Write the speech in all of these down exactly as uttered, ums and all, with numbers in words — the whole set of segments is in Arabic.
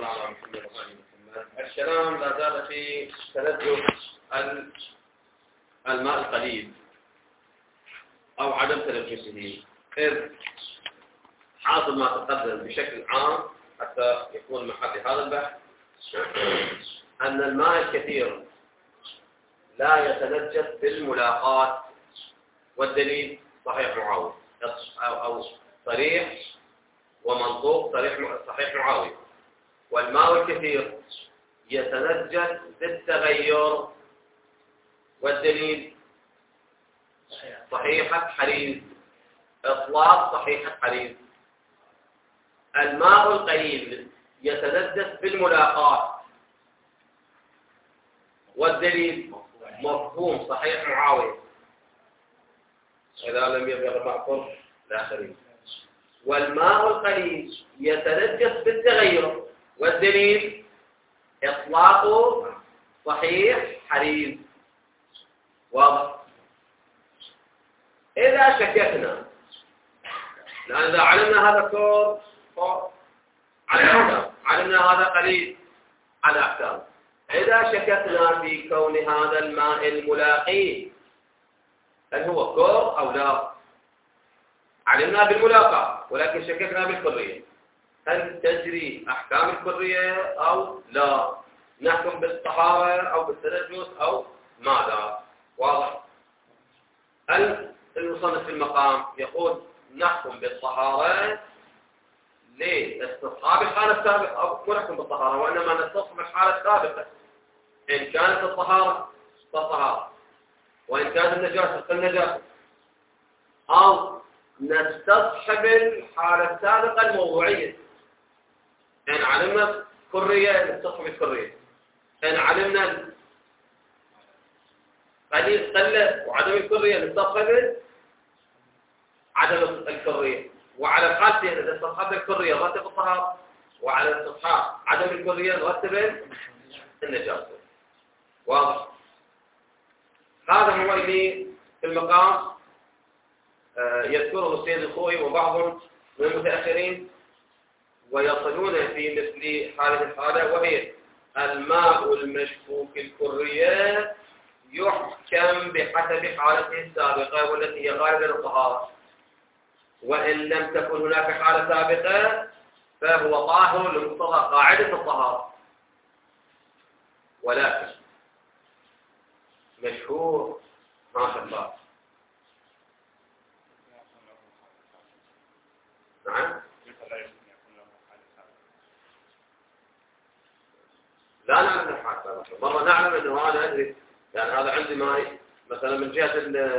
صل على محمد وعلى محمد. الكلام لا زال في تلذذ الماء القليل أو عدم تلبسه، إذ حاصل ما تقدم بشكل عام حتى يكون محل هذا البحث أن الماء الكثير لا يتنجس بالملاقات، والدليل صحيح معاوية أو صريح ومنطوق صريح صحيح معاوية. والماء الكثير يتنجس بالتغير، والدليل صحيحة حريز، إطلاق صحيحة حريز. الماء القليل يتنجس بالملاقات، والدليل مفهوم صحيح معاوية إذا لم يبلغ المأكل الآخرين. والماء القليل يتنجس بالتغير، والدليل إطلاق صحيح حريز. واضح؟ إذا شككنا، لأن إذا علمنا هذا كور على أحكام، علمنا هذا قليل على أحكام، إذا شككنا في كون هذا الماء الملاقي هل هو كور أو لا، علمنا بالملاقاة ولكن شككنا بالكرية، هل تجري أحكام الكرية أو لا، نحكم بالطهارة أو بالتنجس أو ماذا؟ واضح؟ المصنف في المقام يقول نحكم بالطهارة لاستصحاب الحالة السابقة، أو نحكم بالطهارة وإنما نستصحب الحالة السابقة. إن كانت الطهارة فالطهارة، وإن كانت النجاسة فالنجاسة، أو نستصحب الحالة السابقة الموضوعية. إن علمنا كرية نستصحب الكرية، إن علمنا قليل قلة وعدم الكرية نستصحب عدم الكرية. وعلى الحالتين إذا استصحبنا الكرية نرتب الطهارة، وعلى استصحاب عدم الكرية نرتب النجاسة. واضح؟ هذا هو اللي في المقام يذكره السيد الخوئي وبعض من المتأخرين، ويصلون في مثل هذه الحالة، وهي الماء المشكوك الكرية يحكم بحسب حالته السابقة والتي هي غالبا الطهارة، وإن لم تكن هناك حالة سابقة فهو طاهر لمقتضى قاعدة الطهارة. ولكن مشهور ما شاء الله. نعم، لا نعلم الحالة سابقة. مرة نعلم أنه أنا أدري يعني هذا عندي ماء مثلا من جهة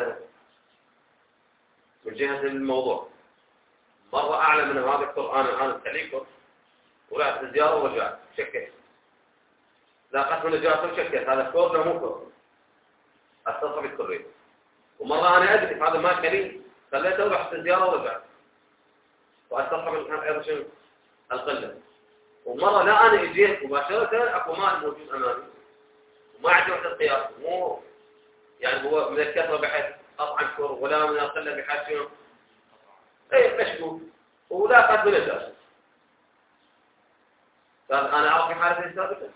من جهة الموضوع، مرة أعلم أن هذا القرآن الآن التعليق ورحت زيارة ورجعت شكيت، لاقت من الجهة وشكيت هذا كور لا مو كور، استصحب الكرية. ومرة أنا أدري هذا ما كريم خليته ورحت زيارة ورجعت واستصحب أيضا القلة. ومرة لا أنا إجيت مباشرة أكو ماء موجود أمامي وما عندي وحدة قياس، مو يعني هو من الكثرة بحيث قطع الكور ولا من القلة بحيث شنو اي مشكوك ولا قد بلدها. فأنا أعرف في حالة السابقة؟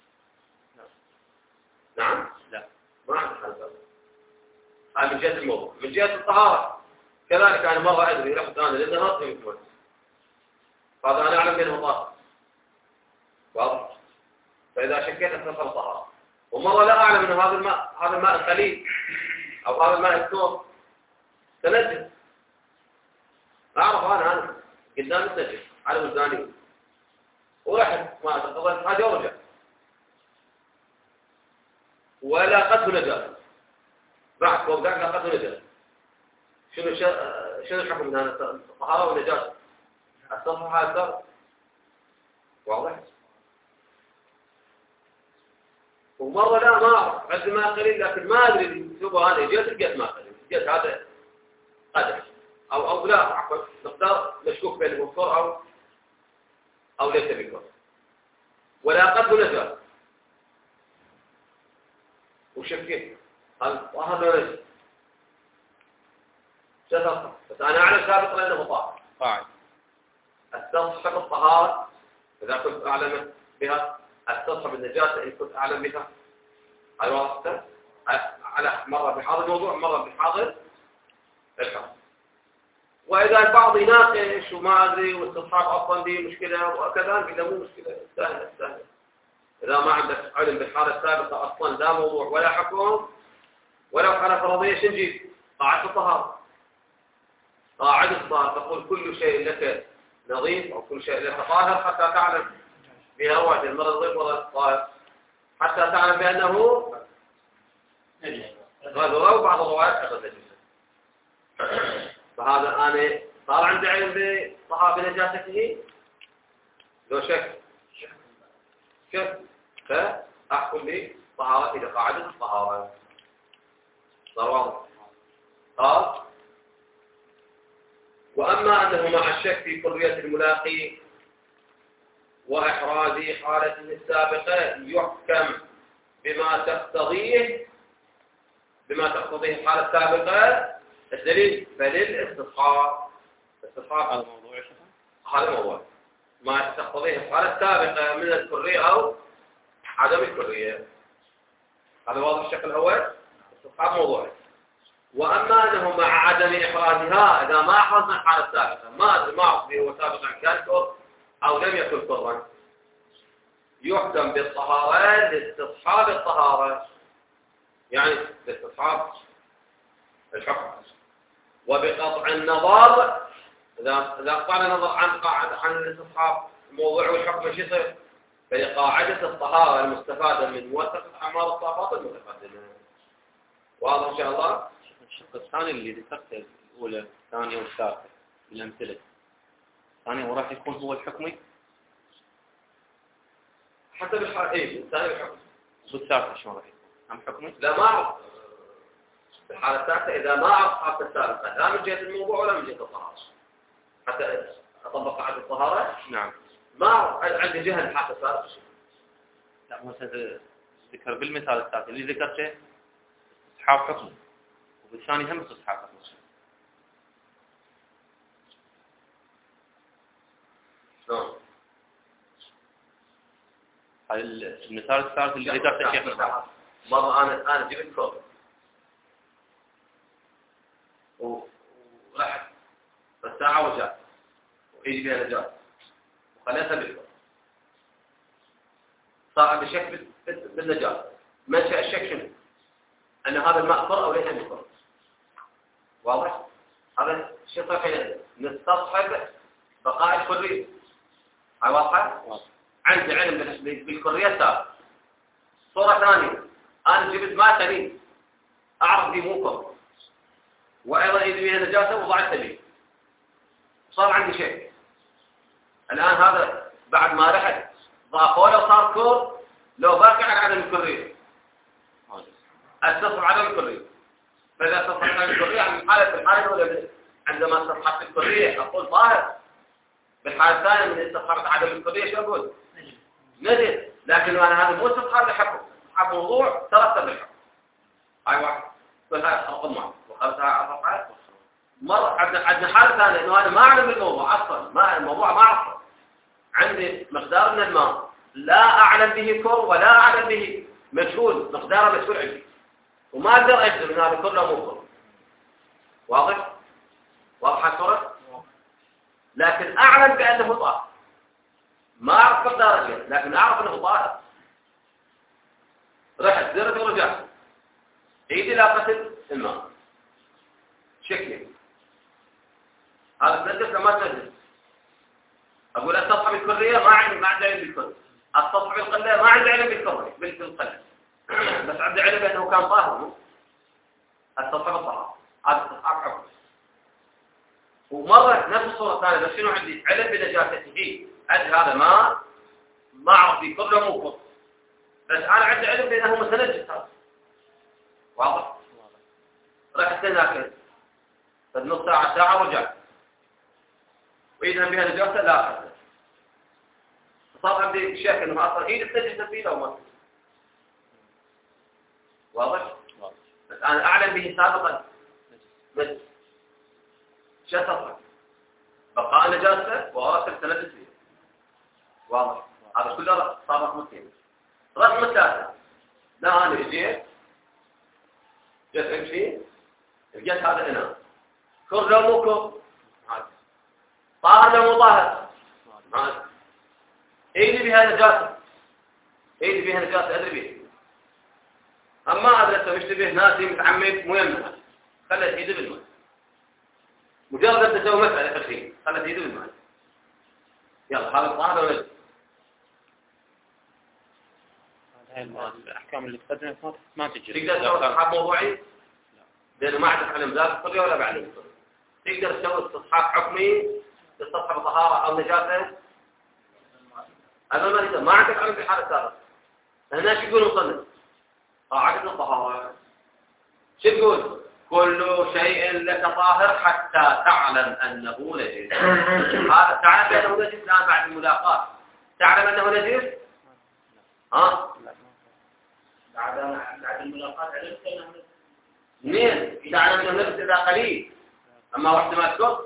نعم؟ لا ما أعرف حالة سابقة. هذا من جهة الموضوع. من جهة الطهارة كذلك أنا مرة أدري رحت أنا لأنه نصي مكمل، فهذا أنا أعلم بأنه طاهر. واضح؟ فإذا شكيت أتصل طهارة. ومرة لا أعلم أن هذا الماء هذا الماء القليل أو هذا الماء الكور تنجس. أعرف أنا أنا قدام التنجس على وزاني ورحت ما أتقضيت حاجة ورجع ولا قد نجاسة بعد وقعت لا قد نجاسة. شنو شنو الحكم من هذا الطهارة والنجاسة؟ التصحيح هذا واضح. ومرة لا ما أعرف عندي ماء قليل لكن ما أدري شو هذا جيت لقيت ماء قليل جيت هذا قدح أو أو لا عفوا مقدار مشكوك بين الكور أو أو ليس بكور ولا قد نجاسة وشكيت هل هذا نجس شذر. بس أنا أعلم سابقا أنه طاهر. طاهر. استصحب الطهارة إذا كنت أعلم بها استصحب النجاسة إن كنت أعلم بها. هاي واضحة على مرة بحاضر الموضوع مرة بحاضر الحكم. وإذا البعض يناقش وما أدري والاستصحاب أصلا دي مشكلة وكذا إذا مو مشكلة سهلة سهلة. إذا ما عندك علم بالحالة السابقة أصلا لا موضوع ولا حكم ولو حالة فرضية شو نجيب؟ قاعدة الطهارة. قاعدة الطهارة تقول كل شيء لك نظيف أو كل شيء لك طاهر حتى تعلم بها واحد المرض نظيف ولا طاهر حتى تعلم بأنه غدر وبعض الروايات أخذ نجسة. فهذا أنا صار عندي علم بطهارة بنجاسته لو شك شك فأحكم بطهارة إذا قاعدة الطهارة. صار واضح. قال وأما أنه مع الشك في كرية الملاقي وإحراز حالته السابقة يحكم بما تقتضيه بما تقتضيه الحالة السابقة. الدليل فللاستصحاب. استصحاب هذا موضوع هذا موضوع ما تقتضيه الحالة السابقة من الكرية أو عدم الكرية. هذا واضح الشكل الأول. استصحاب موضوع. وأما أنه مع عدم إحرازها إذا ما أحرزنا الحالة السابقة ما أدري ما أعرف هو سابقا كان كر أو لم يكن كرا يحكم بالطهارة لاستصحاب الطهارة يعني لاستصحاب الحكم. وبقطع النظر إذا إذا قطعنا النظر عن قاعدة عن الاستصحاب الموضوع والحكم ايش يصير؟ فهي قاعدة الطهارة المستفادة من موثقة أعمال الطهارات المتقدمة. واضح إن شاء الله؟ الشق الثاني اللي ذكرته الأولى الثانية والثالثة بالأمثلة الثانية وراح يكون هو الحكمي حسب الحالة. إيه الثاني الحكم. والثالثة شلون راح يكون؟ هم حكمي؟ لا ما أعرف. الحالة الثالثة إذا ما أعرف حالة الثالثة لا من جهة الموضوع ولا من جهة الطهارة حتى أطبق قاعدة الطهارة. نعم. ما أعرف عندي جهة الحالة الثالثة. لا مثلا ذكر بالمثال الثالث اللي ذكرته استصحاب حكمي والثاني هم استصحاب حكمي. شلون؟ هاي المثال الثالث اللي ذكرته شيخنا. مرة أنا أنا جبت كوب ورحت الساعة وجاء وإيدي بها نجاة وخليتها بالكوب صار عندي شك بالنجاة. منشأ الشك شنو؟ أن هذا الماء فر أو ليس بفر. واضح؟ هذا شيء طيب نستصحب بقاء الكرية. هاي واضحة؟ عندي علم بالكرية السابقة. صورة ثانية أنا جبت ماء ثاني أعرف دي مو فر وأيضا إذا بها نجاسة وضعت لي صار عندي شيء. الآن هذا بعد ما رحت ضافوا لو صار كور لو باقي على عدم الكرية استصحب عدم الكرية. فإذا استصحب عدم الكرية عن حالة الحالة الأولى عندما استصحبت الكرية أقول طاهر. بالحالة الثانية من استصحبت عدم الكرية شو أقول؟ نجس. لكن أنا هذا مو استصحاب لحكم استصحاب موضوع ترتب الحكم. هاي واحد كلها رقم واحد وخلتها أربعة. مرة عندنا عندنا حالة ثانية إنه أنا ما أعلم بالموضوع أصلا ما الموضوع ما أعرفه. عندي مقدار من الماء لا أعلم به كر ولا أعلم به مجهول مقداره مجهول عندي وما أقدر أجزم من هذا كله مو كر. واضح؟ واضحة الصورة؟ لكن أعلم بأنه طاهر. ما أعرف مقدار الشيء لكن أعرف أنه طاهر. رحت زرت ورجعت إيدي لاقت الماء شكلي هذا تنجس لما تنجس. أقول استصحب الكرية ما عندي ما عندي علم بالكرية. استصحب القلة ما عندي علم بالكرية بالقلة بس عندي علم بأنه كان طاهر. استصحب الطهارة هذا استصحاب حكم. ومرة نفس الصورة الثانية بس شنو عندي علم بنجاسته أدري هذا ما ما أعرف فيه كله مو كر بس أنا عندي علم بأنه متنجس هذا. واضح؟ رحت هناك نص ساعة ساعة ورجعت وإذا بها نجاسة لا أخذ. صار عندي شك إنه أصلا إيدي تنجس فيه لو ما. واضح؟ بس أنا أعلم به سابقا بس شو تصح؟ بقاء نجاسة وأرسل تنجس فيه. واضح؟ هذا كله صار رقم اثنين. رقم ثلاثة لا أنا جيت جيت أمشي لقيت هذا هنا كر لو مو كر طاهر لو مو طاهر هذا إيه اللي بها نجاسة إيه اللي بها نجاسة أدري به أما أدري مش تبيه ناسي متعمد مو يمنع خلت يده بالماء مجرد أن تسوي مسألة تخين خلت يده بالماء يلا هذا طاهر ولا هاي الأحكام اللي تقدمت ما ما تجري. تقدر تسوي استصحاب موضوعي؟ لأنه ما عندك علم ذات القضية ولا بعلم القضية. تقدر تسوي استصحاب حكمي تستصحب طهارة أو نجاسة؟ هذا ما تقدر ما عندك علم في حالة سابقة. هنا شو يقول مصنف؟ قاعدة الطهارة. شو يقول؟ كل شيء لك طاهر حتى تعلم أنه نجس. هذا تعلم أنه نجس الآن بعد الملاقاة. تعلم أنه نجس؟ ها؟ بعد بعد الملاقاة علمت أنه نجس. منين؟ تعلم أنه نجس إذا قليل. أما وقت ما تكر؟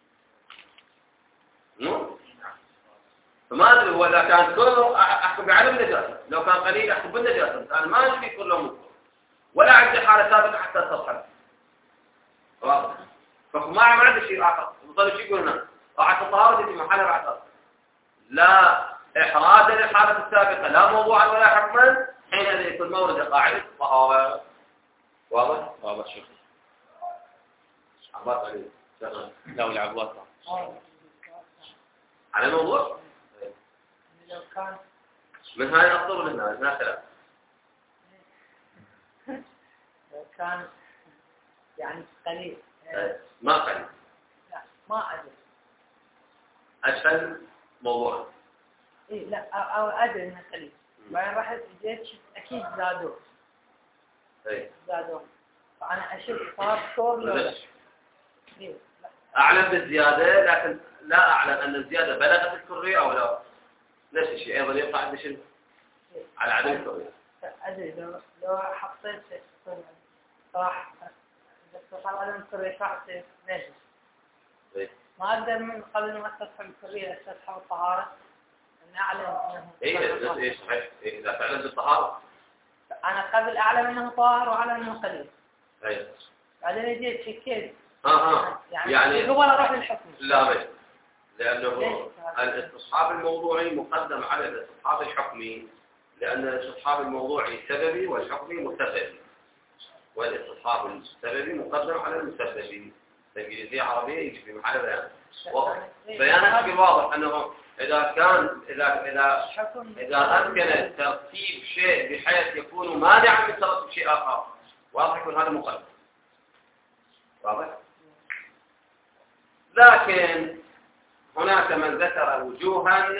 مو؟ فما أدري هو إذا كان كله أحكم بعلم النجاسة. لو كان قليل أحكم بالنجاسة. أنا ما أدري كله مكر. ولا عندي حالة سابقة حتى تصحب. واضح. فما عندي شيء آخر. وصل شيء يقولنا. راحت الطهارة في محلها بعد أصل. لا إحراجا للحالة السابقة لا موضوعا ولا حكما حينئذ يكون مورد قاعدة الطهارة. واضح؟ واضح شيخ. عباس عليه. لا ولا عباس. على الموضوع؟ لو كان من هاي الأفضل ولا من هاي؟ من هاي ثلاث. لو كان يعني قليل ما قليل. لا ما أدري. أشهد موضوع. إيه لا أو أدري إنه قليل. بعدين رحت جيت شفت أكيد زادوه. إيه. زادوه. فأنا أشوف صار صور لو. إيه لا. أعلم بالزيادة لكن لا أعلم أن الزيادة بلغت الكرية أو لا. نفس الشيء أيضا يقع عند شنو؟ على عدم الكرية. أدري لو لو حطيت راح بس طبعا عدم الكرية راح نجس. إيه. ما أقدر من قبل ما أستصحب الكرية أستصحب الطهارة أن أعلم أنه. إيه إيه صحيح. إيه إذا فعلا بالطهارة. أنا قبل أعلم أنه طاهر وأعلم أنه قليل. أي. بعدين جيت شكيت. آه آه. يعني, يعني قبل أروح للحكم. لا بس. لأنه الاستصحاب الموضوعي مقدم على الاستصحاب الحكمي لأن الاستصحاب الموضوعي سببي والحكمي متسببي والاستصحاب السببي مقدم على المسببي. الإنجليزية عربية يجي في محل بيان. بيانك بالواضح أنه إذا كان إذا إذا إذا أمكن ترتيب شيء بحيث يكون مانعا من ترتيب شيء آخر واضح يكون هذا مقدم. واضح؟ لكن هناك من ذكر وجوها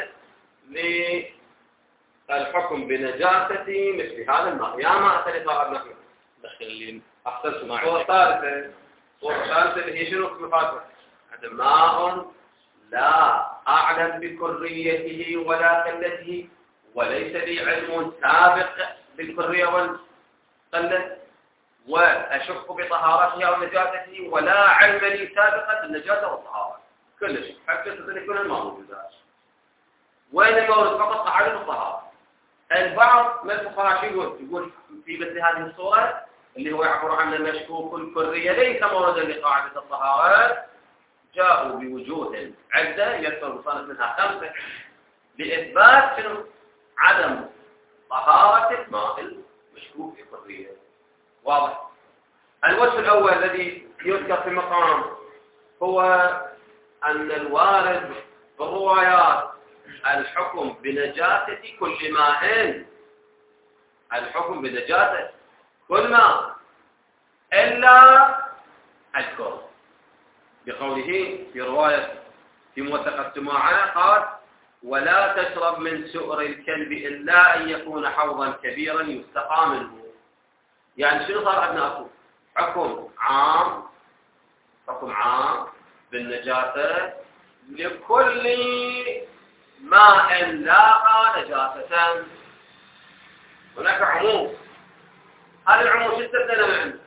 للحكم بنجاسة مثل هذا الماء. يا ما أتلي طالب نحن دخل اللي أحسنت معي. صورة ثالثة صورة ثالثة اللي هي شنو اسم فاتحة؟ ماء لا أعلم بكريته ولا قلته وليس لي علم سابق بالكرية والقلة وأشك بطهارتها أو نجاسته ولا علم لي سابقا بالنجاسة والطهارة. كل شيء حتى يكون الماء موجود. وين المورد فقط قاعدة الطهارة. البعض من الفقهاء يقول يقول في مثل هذه الصورة اللي هو يعبر عن المشكوك الكرية ليس موردا لقاعدة الطهارة جاءوا بوجوه عدة يذكر مصنف منها خمسة لإثبات شنو عدم طهارة الماء المشكوك الكرية. واضح. الوجه الأول الذي يذكر في المقام هو أن الوارد بالروايات الحكم بنجاسة كل ماء الحكم بنجاسة كل ماء إلا الكر بقوله في رواية في موثقة سماعة قال ولا تشرب من سؤر الكلب إلا أن يكون حوضا كبيرا يستقى منه. يعني شنو صار عندنا أكو حكم عام حكم عام بالنجاسة لكل ماء لاقى نجاسة. هناك عموم. هذا العموم شو استثنى منه؟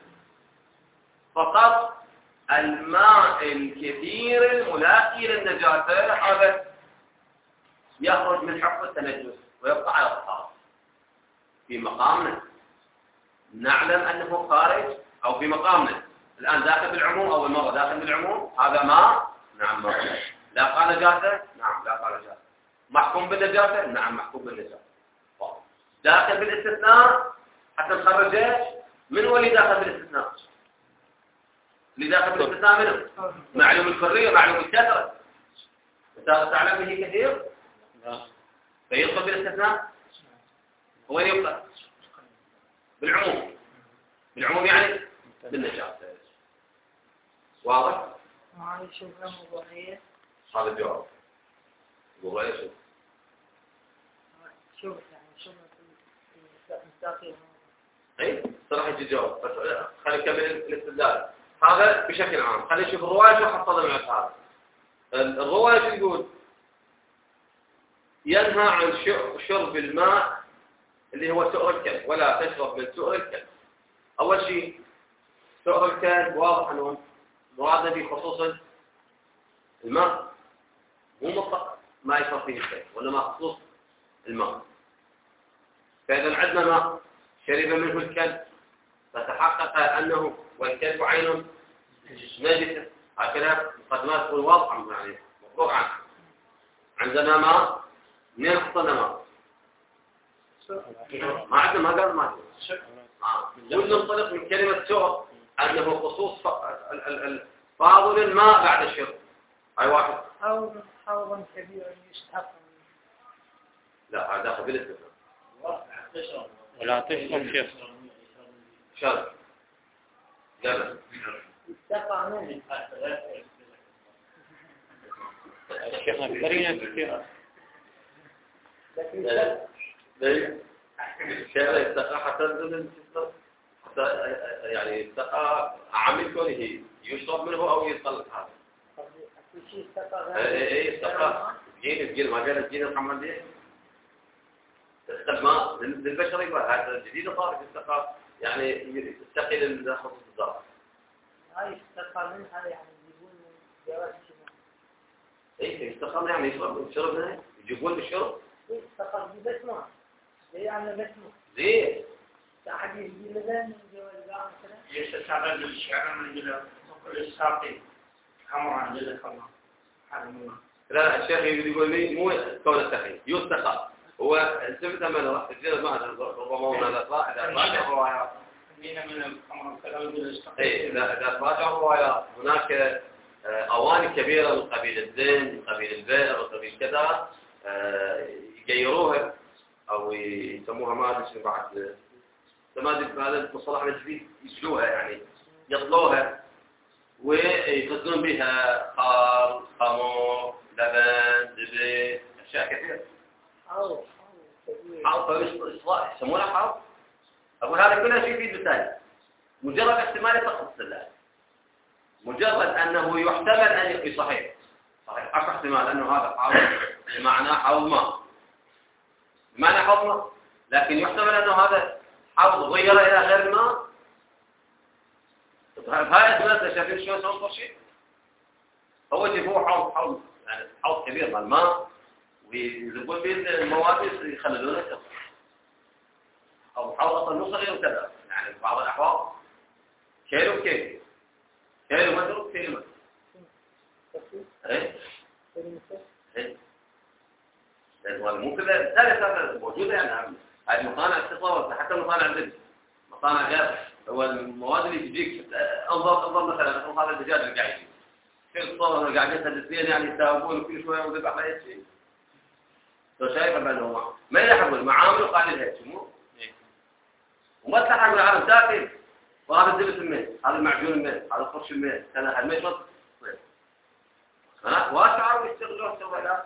فقط الماء الكثير الملاقي للنجاسة هذا يخرج من حكم التنجس ويبقى على الطهارة. في مقامنا نعلم أنه خارج، أو في مقامنا الآن داخل بالعموم، أو المرة داخل بالعموم، هذا ما نعم ما لا قال نجاسة، نعم لا قال نجاسة. محكوم بالنجاسة، نعم محكوم بالنجاسة. داخل بالاستثناء حتى نخرج ايش؟ من هو اللي داخل بالاستثناء؟ اللي داخل بالاستثناء منه معلوم الحرية، معلوم الكثرة. تعلم به كثير؟ فيدخل بالاستثناء وين يبقى؟ بالعموم. بالعموم يعني بالنجاسة. واضح؟ معي شبهة موضوعية. هذا الجواب. موضوعية شو؟ شبهة يعني شبهة في المستقيم. اي صراحة يجي جواب، بس خلينا نكمل الاستدلال. هذا بشكل عام. خلينا نشوف الرواية شو حصل من هذا. الرواية شو يقول؟ ينهى عن شرب الماء اللي هو سؤر الكلب، ولا تشرب من سؤر الكلب. أول شيء سؤر الكلب واضح أنه مراد به خصوصا الماء، مو مطلق ما يشرب فيه الكلب، وإنما خصوص الماء. فإذا عندنا ماء شرب منه الكلب فتحقق أنه والكلب عين نجسة، هكذا مقدمات الواضحة يعني مفروغ عنه. عندنا ماء، منين حصلنا ماء؟ ما عندنا ما قال ما وننطلق من كلمة سؤر أنه خصوص فاضل الماء بعد الشرب. أي واحد حوض حوضا كبيرا يستحق. لا هذا داخل بالاستثناء. ولا تشرب شيخ شرب لا يستقع منه. الشيخ نكرين كثير. لكن ليه؟ كذا يستقى حتى حتى يعني يستقى عامل كونه يشرب منه أو يطلق هذا. شيء استقع. إيه استقى. جين الجين ما قال الجين محمد ليه؟ استقى للبشر يبغى هذا الجديد صار استقى يعني يستقي للخصوص الضار. هاي استقى منها يعني يجيبون جواز شنو؟ إيه استقى يعني يشرب يشرب منه يجيبون بالشرب. إيه استقى بس ما. ليه يعني بس ما. زين. أحد يجي لذا جواز جام مثلا. يستعمل للشعر من جل كل الساقي كمان جل كمان حرمنا. لا الشيخ يقول لي مو كون التخيل يستقى هو سمعت من راح تجيب ما ربما هذا صح إذا راجع روايات. من من كمان كلام جل استقى. إيه إذا إذا راجع روايات هناك أواني كبيرة من قبيل الزين من قبيل البئر من قبيل كذا يغيروها أو يسموها ما أدري شنو بعد تمادي هذا المصطلح الجديد يسلوها يعني يطلوها ويخزنون بها خال خمر لبن زبيب أشياء كثيرة. أو حاض طويل إصلاح يسمونها حاض. أقول هذا كله شيء فيه بالتالي مجرد احتمال تخصص الله مجرد أنه يحتمل أن يكون صحيح صحيح أكثر احتمال أنه هذا حاض بمعنى حوض ماء بمعنى حوض ماء لكن يحتمل أنه هذا حوض غير إلى غير الماء. هاي احتمالات شايفين شو صار شيء هو جيبوه حوض حوض يعني حوض كبير من الماء ويزبون بين المواد يخلدونه كذا أو حوض أصلا مو صغير وكذا يعني بعض الأحواض كيلو كيلو كيلو متر كيلو متر. إيه إيه لأنه مو كذا ثلاثة موجودة يعني هذه مصانع تتصور حتى مصانع الدجاج مصانع غير هو المواد اللي تجيك انظر انظر مثلا هذا الدجاج اللي قاعد يجي في الصور اللي قاعدين تدرسين يعني يساوون كل شويه وذبح على شيء لو شايف بانه ما يحمل معامل وقاعدين هيك مو وما تلحق العالم ساكن وهذا الزبط الميت هذا المعجون الميت هذا الفرش الميت هذا الميت ما ها واشعر يستغلون سوالات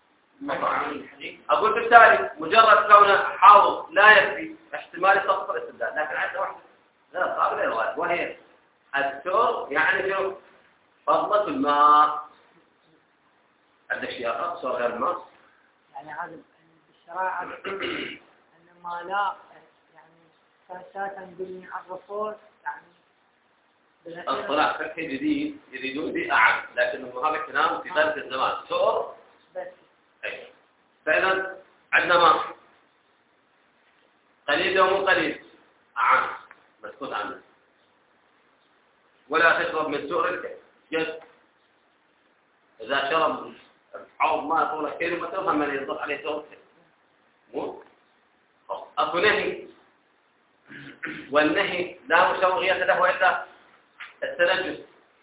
أقول بالتالي مجرد كونه حاضر لا يكفي احتمال تخطئ الاستبدال لكن عندنا واحدة غير قابلة للغاية وهي السور يعني شو فضلة الماء عندك شيء آخر سور غير الماء يعني هذا الشرائع أن ما لا يعني أساسا بالعرفات يعني اصطلاح فقهي جديد يريدون به أعم لكنه هذا الكلام في ذلك الزمان سور بس أي فإذا عندنا ماء قليل أو مو قليل عام مسكوت عنه ولا تشرب من سؤر الكلب. إذا شرب حوض ماء طول كيلو ما تفهم من يضغط عليه سؤر الكلب مو أكو نهي، والنهي لا مسوغية له إلا التنجس.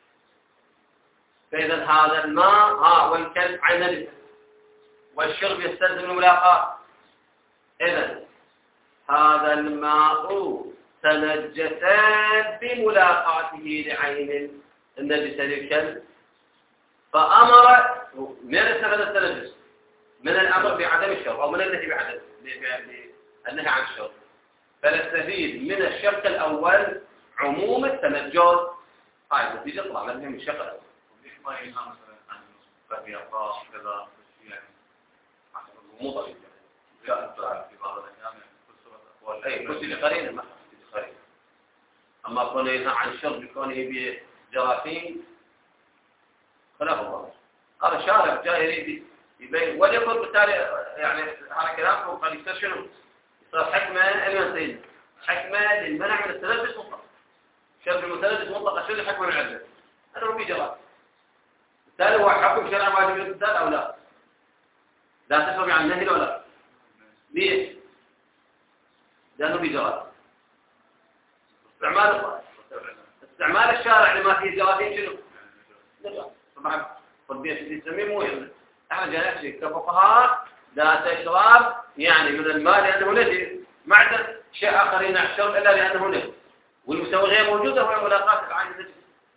فإذا هذا الماء ها والكلب عين نجس والشرب يستلزم الملاقاة. إذا هذا الماء تنجسان بملاقاته لعين النجس للكلب، فأمر من استفاد التنجس من الأمر بعدم الشرب أو من النهي بعدم النهي عن الشرب، فنستفيد من الشق الأول عموم التنجس. هاي النتيجة طلع لنا من الشق الأول. ليش ما ينهى مثلا عن فهي طاش كذا يعني مو طبيعي لا في بعض الأحيان يعني أي كتب قرينة ما كتب قرينة. أما كونه ينهى عن الشرب كونه يبي جراثيم خلاف الله. هذا شارع جاي يريد يبين وليكن بالتالي يعني هذا كلامكم قد يصير شنو؟ يصير حكمة المنطقية حكمة للمنع من التلبس مطلق. شرب المتلبس مطلق شو الحكمة من عدة؟ أنا هو في جراثيم. بالتالي هو حكم شرع واجب للإنسان أو لا؟ لا تشرب عن النهي ولا لا؟ ليش؟ لأنه بجراثيم. استعمال استعمال الشارع لما فيه جراثيم شنو؟ طبعا طبيعة التسميم مو يهم. احنا جالسين كفقهاء لا تشرب يعني من الماء لأنه نجس، ما عندنا شيء آخر يمنع الشرب إلا لأنه نجس، والمساوي غير موجودة هو ملاقاة العين النجس.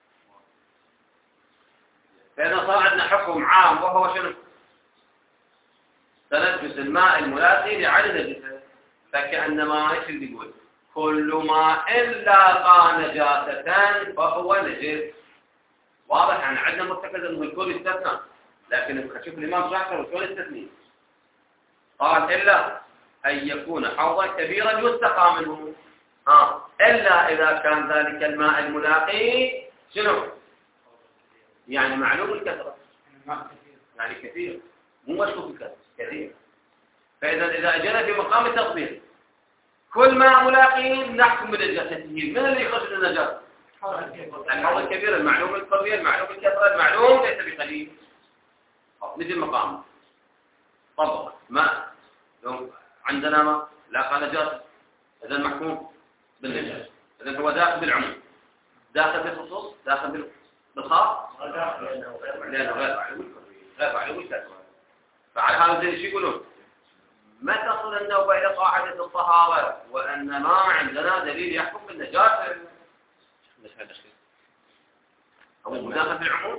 فإذا صار عندنا حكم عام وهو شنو؟ تنجس الماء الملاقي لعين النجس، فكأنما ايش اللي يقول؟ كل ماء لاقى نجاسة فهو نجس. واضح يعني عندنا مرتكز انه الكل استثنى، لكن شوف الامام شافعي والكل استثني قال الا ان يكون حوضا كبيرا يستقى منه، ها الا اذا كان ذلك الماء الملاقي شنو؟ يعني معلوم الكثره، يعني كثير مو مشكوك الكثره كثير. فاذا اذا اجينا في مقام التطبيق كل ماء ملاقي نحكم بنجاسته. من اللي يخرج النجاسه؟ الحوض الكبير المعلوم القوي المعلوم الكثره المعلوم ليس بقليل. مثل مقام طبق ماء لو عندنا ماء لاقى نجاسه اذا محكوم بالنجاسه، اذا هو داخل بالعموم داخل بالخصوص داخل بالخاص لانه غير معلوم غير معلوم الكثره. فعلى هذا زي ايش يقولون؟ ما تصل النوبه الى قاعده الطهاره وان ما عندنا دليل يحكم بالنجاسه أو داخل بالعموم؟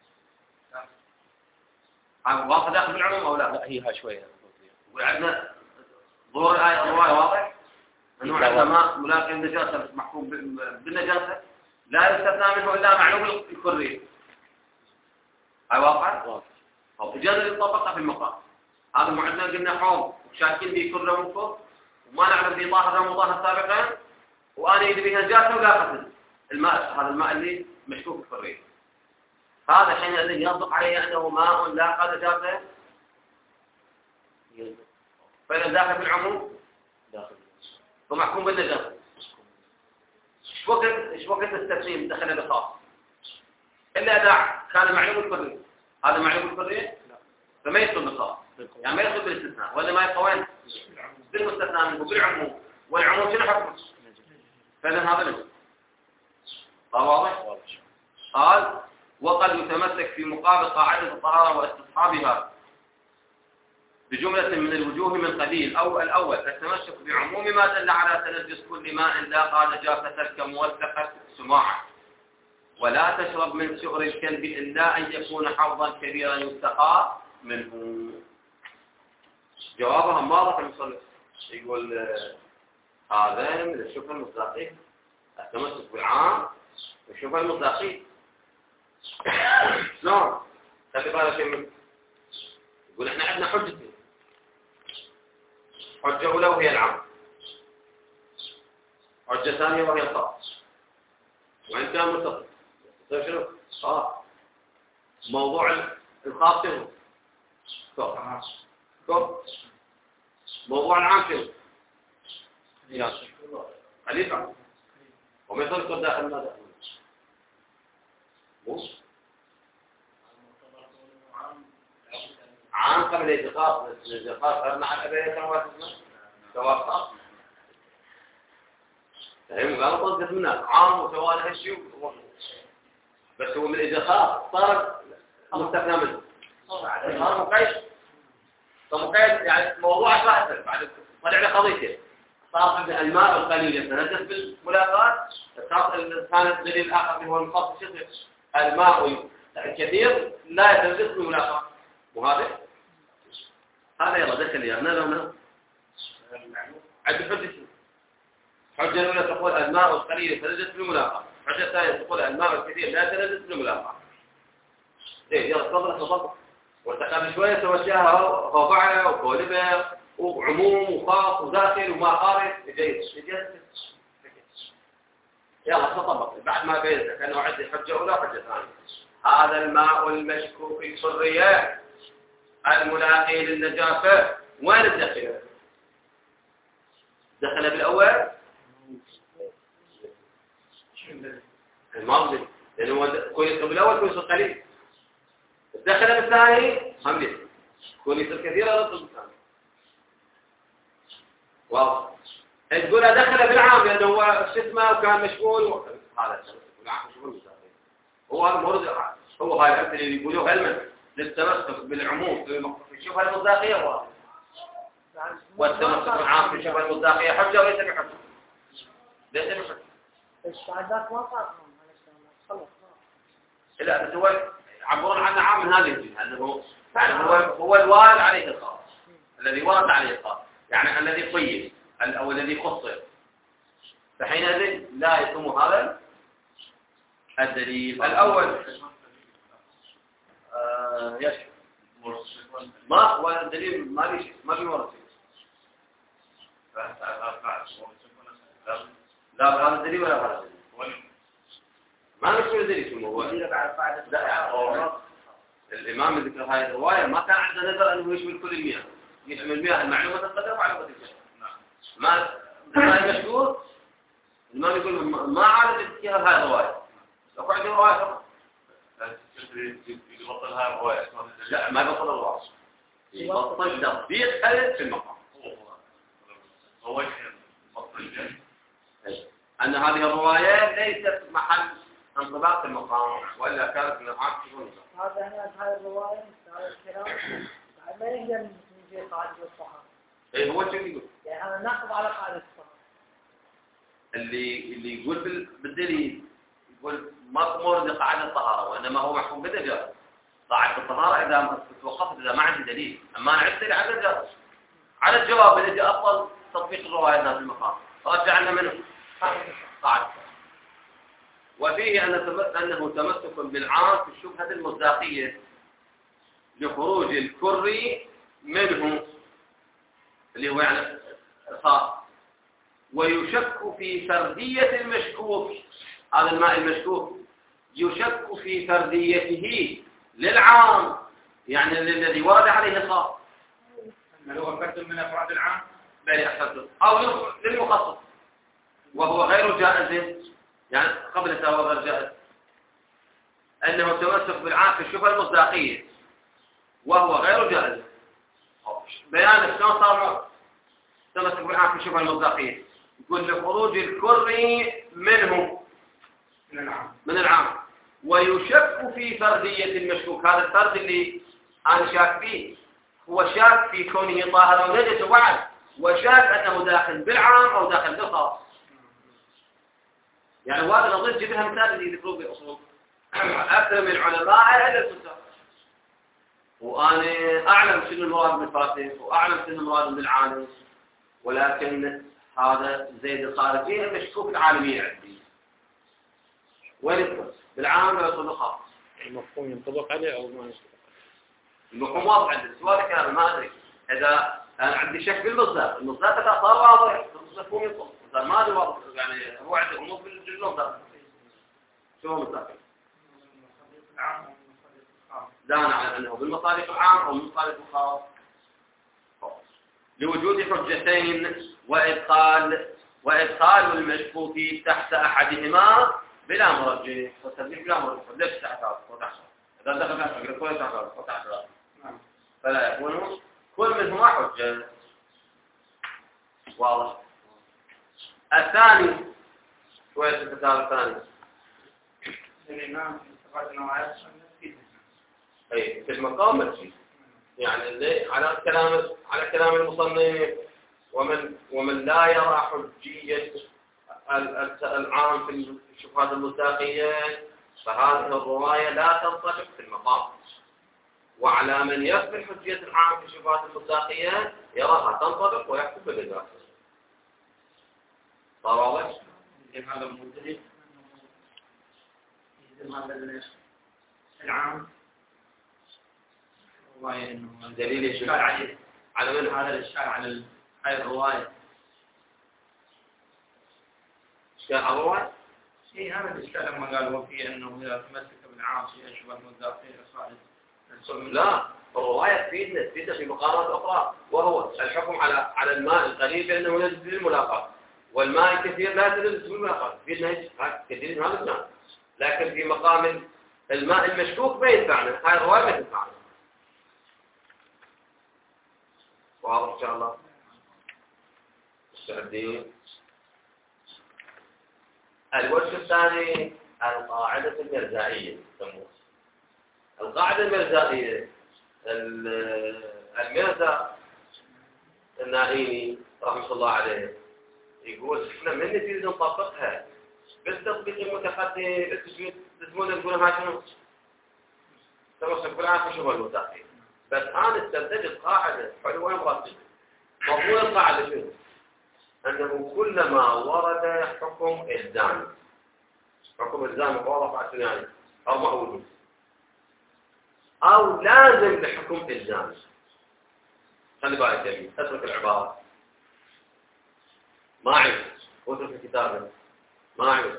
واضح داخل بالعموم أو لا؟ لا هي ها شوية. وعندنا ظهور الآية الرواية واضح؟ أنه عندنا ماء ملاقي النجاسة محكوم بالنجاسة لا يستثنى منه إلا معلوم الكرية. هاي واقع؟ واضح. أو إجازة للطبقة في المقام. هذا معدنا قلنا حوض وشاكين به كرة منفوق وما نعرف به طاهر ومطاهر سابقا وأنا يدي به نجاسة ولا قتل. الماء هذا الماء اللي مشكوك في الريح هذا حينئذ يصدق عليه أنه ماء لا قد جافه. فإذا داخل بالعموم داخل ومحكوم بالنجاسة. ايش وقت ايش وقت التسليم دخل بالخاص إلا إذا كان معلوم الكري. هذا معلوم الكري فما يدخل بالخاص يعني ما يدخل بالاستثناء ولا ما يبقى وين بالمستثنى منه بالعموم والعموم شنو حكمه؟ فإذا هذا نجس. واضح؟ قال وقد يتمسك في مقابل قاعدة الطهارة واستصحابها بجملة من الوجوه من قبيل أو الأول التمسك بعموم ما دل على تنجس كل ماء لاقى نجاسة كموثقة سماعة ولا تشرب من سؤر الكلب إلا أن يكون حوضا كبيرا يستقى منه. جوابها واضح المصنف يقول هذا من الشبهة المصداقية التمسك بالعام والشبهة المصداقية. شلون؟ خلي بالك شيء من يقول احنا عندنا حجتين. حجة أولى وهي العام، حجة ثانية وهي الخاص. وإن كان متصل طيب شنو؟ اه موضوع الخاص شنو؟ كم موضوع العام شنو؟ خليفة وما يدخل داخل ما داخل مو عام قبل الاتفاق الاتفاق مع الأبيات كواسطة كواسطة فهم قالوا طلقت منها عام وسوال هالشيء بس هو من الإدخال صار مستثنى منه صار مقيد فمقيد يعني موضوع واحد بعد طلع له قضيتين صار الماء القليل يتنجس بالملاقات كان الدليل الآخر هو المخصص الماء الكثير لا يتنجس بالملاقات وهذا هذا يلا دخل يا هنا لو عند حجة حجة الأولى تقول الماء القليل يتنجس بالملاقات الحجة الثانية تقول الماء الكثير لا يتنجس بالملاقات ايه يلا تفضل تفضل وارتقى شوية توجهها وفعله وقولبه وعموم وخاص وداخل وما خارج جيد جيد يلا تطبق بعد ما بينك كأنه عندي حجة أولى حجة ثانية هذا الماء المشكوك في الحرية الملاقي للنجاسة وين الدخل؟ دخل بالأول الماضي لأنه كويس بالأول كويس قليل دخل بالثاني حملي كويس كثيرة لا تصل بالثاني واضح تقول دخل بالعام لأنه هو شتمه وكان مشغول هذا بالعام مشغول بالثاني هو المورد هو هاي الأمثلة اللي يقولوه علما للتمسك بالعموم في الشبهة المصداقية واضح والتمسك بالعام في الشبهة المصداقية حجة وليس بحجة ليس بحجة الشهادات ما صار خلص لا بس هو عبرون عنه عام من هذه الجهة أنه هو هو الوارد عليه الخاص الذي ورد عليه الخاص يعني الذي قيد أو الذي خصص فحينئذ لا يتم هذا الدليل الأول آه يشفى ما هو الدليل ما بيش ما بيورد لا هذا الدليل ولا هذا الدليل ما نقول دليل شو هو الإمام ذكر هاي الرواية ما كان عنده نظر أنه يشمل كل المياه يشمل المياه المعلومة القدر ومعلومة الجهة ما ما المشهور الإمام يقول ما عارف اتجاه هاي الرواية لو عندي رواية يبطل هاي الرواية لا ما يبطل الرواية يبطل تطبيق هذا في المقام هو يبطل أن هذه الرواية ليست محل انطباق المقام ولا كانت من العام شغل هذا هنا هاي الرواية هذا الكلام ما يقدر نجي قاعدة الصحابة ايه هو شو يقول يعني أنا ناخذ على قاعدة الصحابة اللي اللي يقول بالدليل يقول ما مورد قاعدة الطهارة وإنما هو محكوم بالدجاج قاعدة الطهارة إذا توقفت إذا ما عندي دليل أما أنا عندي على الدجاج على الجواب الذي أفضل تطبيق الرواية في المقام فرجعنا منه قاعدة وفيه أنه تمسك بالعام في الشبهة المصداقية لخروج الكري منه اللي هو يعني خاص ويشك في فردية المشكوك هذا الماء المشكوك يشك في فرديته للعام يعني الذي ورد عليه الخاص هل هو فرد من أفراد العام؟ بل أحسنتم أو للمخصص وهو غير جائز يعني قبل التوابع غير جائز أنه تمسك بالعام في الشبهة المصداقية وهو غير جائز بيان شلون صار تمسك بالعام في الشبهة المصداقية يقول لخروج الكري منه من العام من العام ويشك في فردية المشكوك هذا الفرد اللي أنا شاك فيه هو شاك في كونه طاهرا ونجس وبعد وشاك أنه داخل بالعام أو داخل بالخاص يعني هذا نظير جبنا مثال اللي يذكروه بالأصول أكثر من العلماء إلا الفساد وأنا أعلم شنو المراد بالفاسد وأعلم شنو المراد بالعالم ولكن هذا زيد الخارجي المشكوك العالمية عندي وين يدخل بالعام ولا يدخل بالخاص المفهوم ينطبق عليه أو ما ينطبق المفهوم واضح عندي السؤال كان ما أدري إذا أنا عندي شك بالمصداق المصداق صار واضح المفهوم ينطبق ما أدري واضح يعني هو عنده أمور بالمصداق شو هو مصداق دانا على أنه بالمصادق العام أو بالمصادق الخاص لوجود حجتين وإدخال وإدخال المشكوك تحت أحدهما بلا مرجح والترجيح بلا مرجح ليش تحت وتحت إذا دخل تحت كل تحت وتحت فلا يكون كل منهما حجة. واضح. الثاني شوية الكتاب الثاني الإمام استفاد نوعات أي في المقام الشيء يعني اللي على كلام على كلام المصنف ومن ومن لا يرى حجية العام في الشبهات المصداقية فهذه الرواية لا تنطبق في المقام، وعلى من يقبل حجية العام في الشبهات المصداقية يراها تنطبق ويحكم بالإجابة. صار واضح؟ هذا المدلل هذا العام رواية إنه دليل إشكال عليه على من هذا الإشكال على هاي الرواية. إشكال على الرواية؟ إيه هذا الإشكال لما قال وفي أنه إذا تمسك بالعام في أشبه المصداقين صار لا، الرواية تفيدنا تفيدنا في مقامات أخرى، وهو الحكم على على الماء القليل بأنه يجوز للملاقاة، والماء الكثير لا يجوز للملاقاة، تفيدنا كثير من هذا الجانب. لكن في مقام الماء المشكوك ما ينفعنا، هاي الرواية ما تنفعنا. واضح إن شاء الله؟ مستعدين؟ الوجه الثاني القاعدة المرزائية يسموها. القاعدة المرزائية المرزا النائيني رحمه الله عليه يقول احنا من نريد نطبقها بالتطبيق المتقدم بالتجويد تسمونه نقول ما شنو تمسك بالعام في شبه المتقدم. بس انا استنتجت قاعدة حلوة مرتبة. مضمون القاعدة شنو؟ انه كلما ورد حكم الزامي حكم الزامي واضح على الثاني او موجود أو لازم لحكم إلزامي. خلي بالك جميل، اترك العبارة ما عيب واترك الكتابة ما عيب.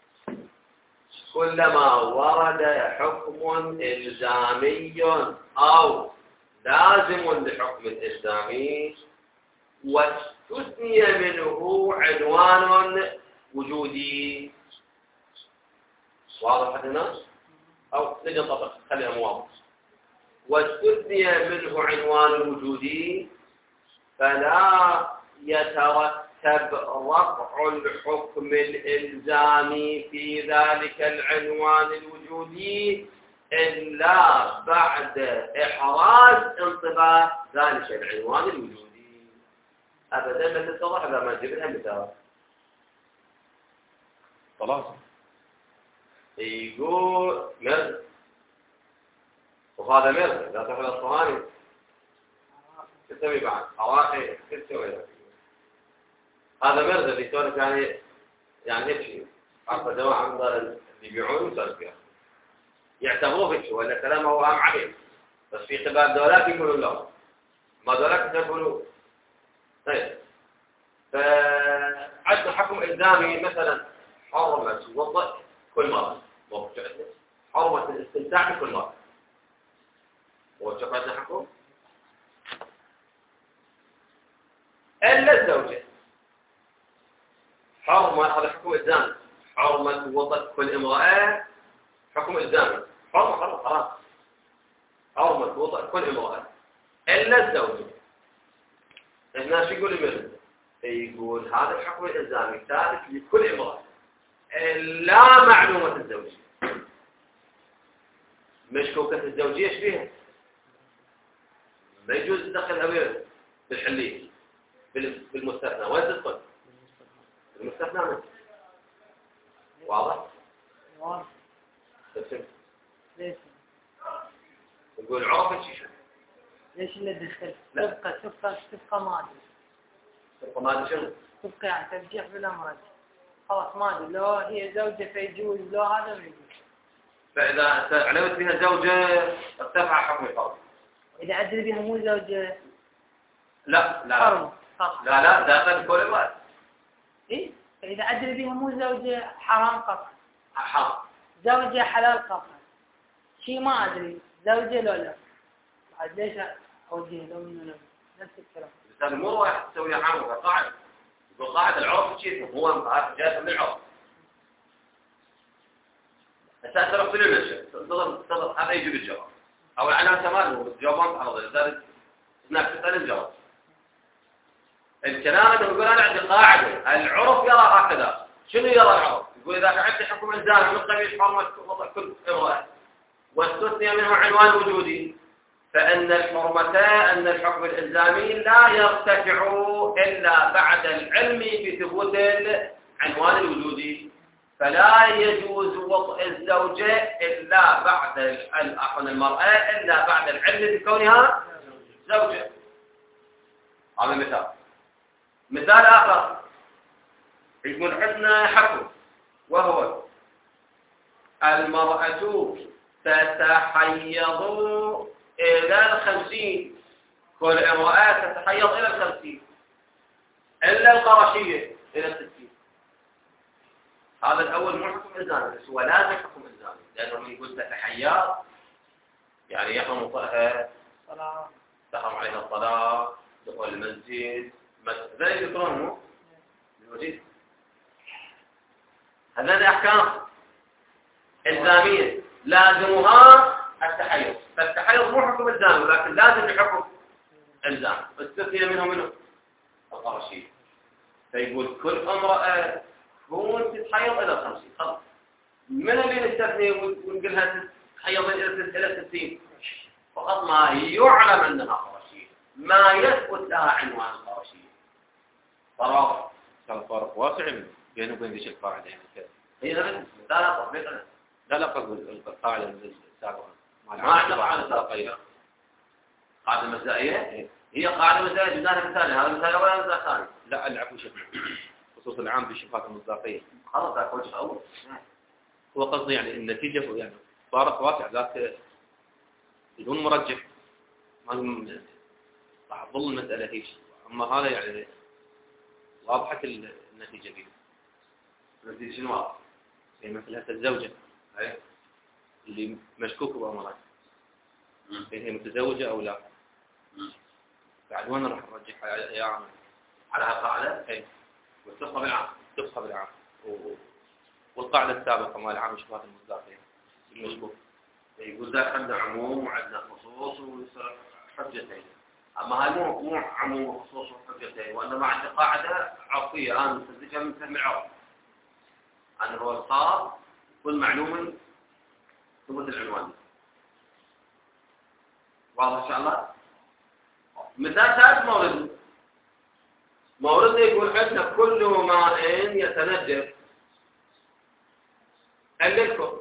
كلما ورد حكم إلزامي أو لازم لحكم الإلزامي واستثني منه عنوان وجودي. واضح هنا؟ أو نجي نطبق خلينا مواضح. واستثني منه عنوان وجودي فلا يترتب رفع الحكم الإلزامي في ذلك العنوان الوجودي إلا بعد إحراز انطباق ذلك العنوان الوجودي. أبدا ما تتضح إذا ما جبنا مثال. خلاص يقول مرز وهذا مرز لا تفعل الصهاني تسوي بعد أواخي تسوي هذا مرز اللي يسولف يعني يعني هيك شيء عارفة جماعة عندنا اللي يبيعون يسولف فيها يعتبروه هيك ولا كلامه هو أهم عليه. بس في خبار دولات يقولوا لا ما دولات يقولوا طيب. فعندنا حكم إلزامي مثلا حرمة وضع كل مرة حرمة الاستمتاع بكل مرة وشفعتنا حكم إلا الزوجة حرمة هذا حكم إلزامي. حرمة وضع كل امرأة حكم إلزامي حرمة حرمة خلاص حرمة وضع كل امرأة إلا الزوجة. هنا شو يقول المرد؟ يقول هذا الحكم الإلزامي ثابت لكل امرأة لا معلومة الزوجية. مشكوكة الزوجية ايش فيها؟ ما يجوز تدخلها بيه بالحلية بالمستثنى. وين تدخل؟ المستثنى منه. واضح؟ واضح. ليش؟ يقول عرفت شو ليش اللي دخل؟ تبقى تبقى تبقى ماضي. تبقى ماضي شنو؟ تبقى يعني ترجيح بلا مرجع. خلاص ماضي لو هي زوجة فيجوز لو هذا ما يجوز. فإذا علمت بها زوجة ارتفع حكم الفرض. إذا عدل بها مو زوجة لا لا حرم. لا لا داخل كل الوقت. إيه؟ إذا عدل بها مو زوجة حرام قطع. حرام. زوجة حلال قطع. شيء ما أدري زوجة لو لا. بعد ليش أوجه لو منه نفس الكلام. هذا مو واحد تسوي عام قاعدة يقول قاعدة العرف شيء هو جاء من العرف أساس رفض للنشأ تضر تضر هذا يجيب الجواب أو العناصر ماله جوابان على ذلك هناك تسأل الجواب الكلام اللي يقول أنا عندي قاعدة العرف يرى هكذا شنو يرى العرف يقول إذا عندي حكم إلزامي من قبيل حرمة وضع كل امرأة واستثني منه عنوان وجودي فإن الحرمة أن الحكم الإلزامي لا يرتفع إلا بعد العلم بثبوت العنوان الوجودي فلا يجوز وطئ الزوجة إلا بعد عفوا المرأة إلا بعد العلم بكونها زوجة. هذا مثال. مثال آخر يقول عندنا حكم وهو المرأة تتحيض إلى الخمسين كل امرأة تتحيض إلى الخمسين إلا القرشية إلى الستين. هذا الأول مو حكم إلزامي بس هو لازم حكم إلزامي لأنه يقول تتحيض يعني يحرم وطئها تحرم عليها الصلاة دخول المسجد ذلك يذكرونه بالوجود. هذه أحكام إلزامية لازمها التحيض فالتحيض مو حكم إلزامي لكن لازم يحكم إلزام استثني منه منه القرشية فيقول كل امرأة تكون تتحيض إلى الخمسين خلاص من اللي نستثني ونقولها تتحيض إلى الستين فقط ما يعلم أنها قرشية ما يثبت لها عنوان القرشية فرق كان فرق واسع بينه وبين ذيك القاعدة يعني كذا هي لا لا تطبيقنا لا لا قصد القاعدة السابقة ما عندنا قاعدة سابقة قاعدة مزائية هي قاعدة مزائية جزاها مثالي هذا مثال ولا مثال ثاني لا العفو شكل خصوصا العام بالشفاة المصداقية خلاص ذاك وجه أول هو قصدي يعني النتيجة يعني فارق واسع ذات بدون مرجح ما راح تظل المسألة هيك أما هذا يعني واضحة النتيجة فيه النتيجة شنو واضح؟ يعني مثل هسه الزوجة أي اللي مشكوك بأمرها هي متزوجة أو لا بعد وين راح نرجح يا عم على هالقاعدة؟ أي والثقة بالعام تبقى بالعام والقاعدة السابقة مال العام شفاة المصداقية المشكوك يقول ذاك عندنا عموم وعندنا خصوص ويصير حجتين أما هاي مو مو عموم وخصوص وحجتين وإنما عندنا قاعدة عرفية أنا مستنتجها من فهم العرف أنه هو الخاص كل معلوم ثبوت العنوان واضح إن شاء الله مثال ثالث موردنا موردنا يقول عندنا كل ماء يتنجس الليكو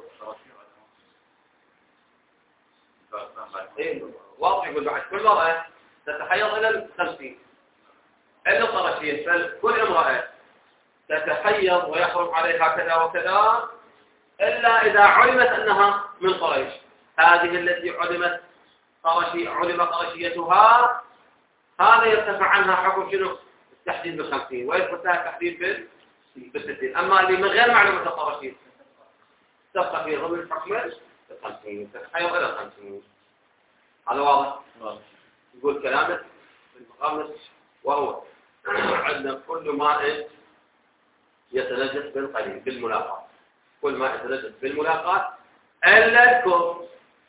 إيه واضح يقول بعد كل مرأة تتحيض إلى الخمسين إلا القرشية كل امرأة تتحيض ويحرم عليها كذا وكذا إلا إذا علمت أنها من قريش هذه التي علمت قرشي علم قرشيتها هذا يرتفع عنها حكم شنو التحديد بالخمسين ويثبت لها التحديد بالستين أما اللي من غير معلومة القرشية تبقى في ضمن الحكم الخمسين تتحيض إلى الخمسين. هذا واضح؟ يقول كلامه في المقام وهو عندنا كل ماء يتنجس بالقليل بالملاقات كل ما يتنجس بالملاقات إلا الكفر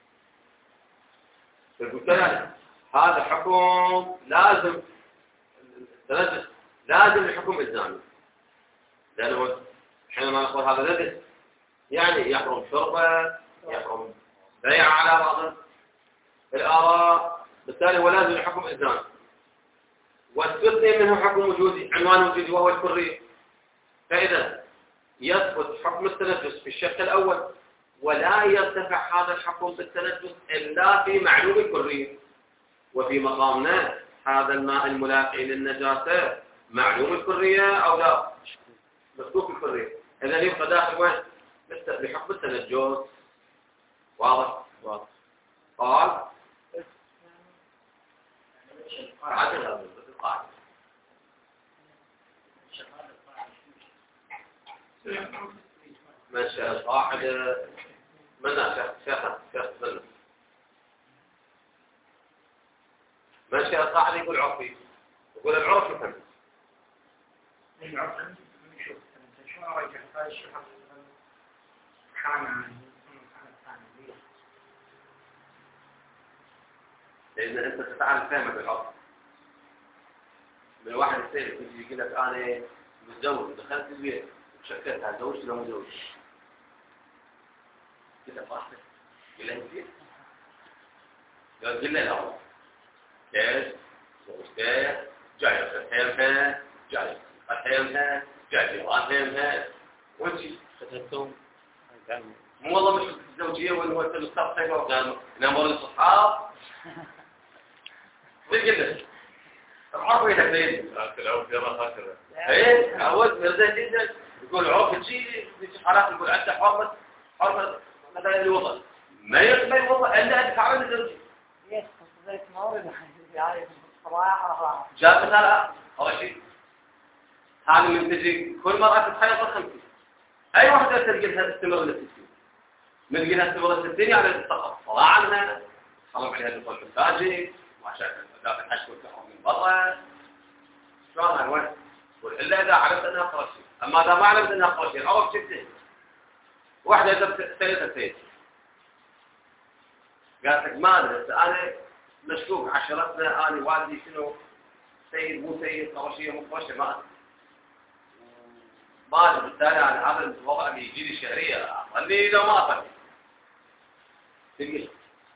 يقول كذلك هذا حكم لازم التنجس لازم الحكم إلزامي لأنه حينما نقول هذا نجس يعني يحرم شربه يحرم بيع على بعض الآراء بالتالي هو لازم الحكم إلزامي واستثني منه حكم وجودي عنوان وجودي وهو الكرية فإذا يثبت حكم التنجس في الشق الأول ولا يرتفع هذا الحكم بالتنجس إلا في معلوم الكرية وفي مقامنا هذا الماء الملاقي للنجاسة معلوم الكرية أو لا مشكوك الكرية إذا يبقى داخل وين بحكم التنجس واضح واضح قال عدل هذا القاعدة ماشي القاعدة منا شيخ شيخ شيخ منا ماشي القاعدة يقول عرفي يقول العرف يفهم. العرف نشوف شو رايك هذا الشيء حانا لأن أنت تتعلم فهمك العرف. من واحد السيد يجي يقول لك أنا متزوج دخلت البيت وشكيت هل زوجت ولا متزوج؟ كده فرحت قل له انت قال قل له لا كيف زوجتها جاي فتهمها جاي فتهمها جاي فهمها وانت فتهتم مو والله مش الزوجيه ولا هو المستقبل قال نمر الصحاب تقول له العرف يتكلم العرف يرى هكذا. ايه عود مرزق جدا يقول عرف تجي حالات يقول عنده حرمه حرمه مثلا الوضع ما يقبل الوضع الا ان تعمل الزوجيه. يس زي ما ورد يعني صراحه جاء مثلا اول شيء هذه من تجي كل مره تتحيط الخمسين اي واحده تلقى لها تستمر للستين من تلقى لها تستمر للستين يعني تتسقط طلع عنها خلوا عليها دخول المساجد وعشان داخل الحج والكحول من برا شلون وين الا اذا عرفت انها قرشيه. اما اذا ما عرفت انها قرشيه عرفت شفته واحده اذا سيدة سيد قالت لك ما ادري بس انا مشكوك عشرتنا انا والدي شنو سيد مو سيد قرشيه مو قرشيه ما ادري ما ادري بالتالي انا هذا الوضع اللي يجي لي شهريه اخليه لو ما اخليه تقول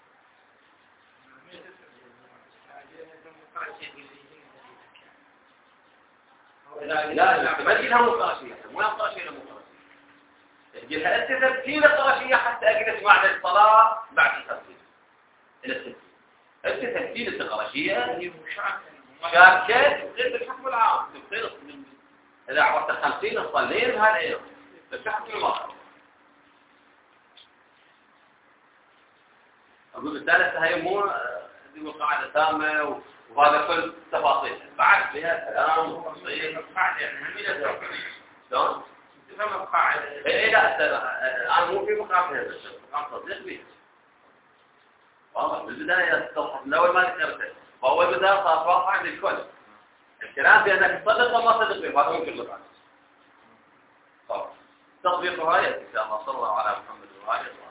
لا لا ما تجيلها مو قرشيه مو قرشيه مو قرشيه تجيلها انت تبكيل قرشيه حتى اجلس بعد الصلاه بعد التبكير الى انت تبكيل القرشيه هي مشاركه غير بالحكم العام تصير اذا عرفت خمسين تصلين هذا ايه الحكم الواقع. اقول الثالث هي مو دي قاعده تامه وهذا كل تفاصيل بعد فيها كلام وتفصيل قاعدة يعني همينة شلون؟ تفهم القاعدة ايه لا انا مو في مقام هذا مقام تصديق به والله بالبدايه التصحيح الاول ما ذكرته فاول بدايه صار واقع للكل الكلام بانك تصدق ولا ما تصدق به هذا ممكن لك طبعا تطبيق هاي ان شاء الله صلى الله على محمد وآله